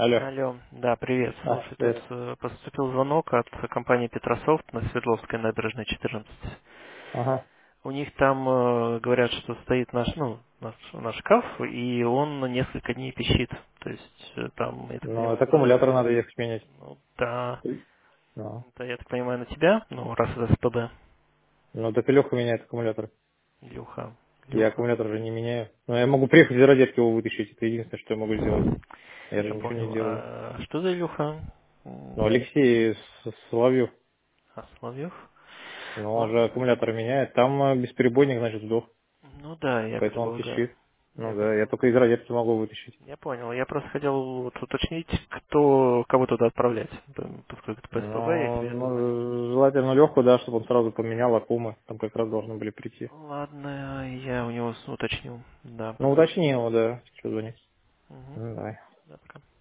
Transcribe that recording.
Алло. Алло, да, привет. Слушай, тут Привет. поступил звонок от компании Петрософт на Свердловской набережной 14. Ага. У них там говорят, что стоит наш шкаф, и он несколько дней пищит. То есть там, я так Ну, понимаю, это аккумулятор надо ехать менять. ну, да, Ну, это, я так понимаю, на тебя, ну, раз это СПБ, ну так Леха меняет аккумулятор. Илюха, Я Илюха. аккумулятор же не меняю. Но я могу приехать из розетки его вытащить. Это единственное, что я могу сделать. Я же Я ничего не понял. делаю. А что за Илюха? Ну, Алексей Соловьев, Соловьев? ну, он Он, же аккумулятор меняет. Там бесперебойник, значит, сдох. ну да, я Поэтому он предполагаю. пищит. Ну Я да, я предполагаю. только из розетки могу вытащить. Я понял. Я просто хотел вот уточнить, кого туда отправлять. Поскольку это по СПБ, я Ну, тебе звонил. желательно Леху, да, чтобы он сразу поменял аккумы. Там как раз должны были прийти. Ладно, я у него уточню. Да. Ну, уточни его, да. Что звонить? Угу. Ну, давай. Да, пока.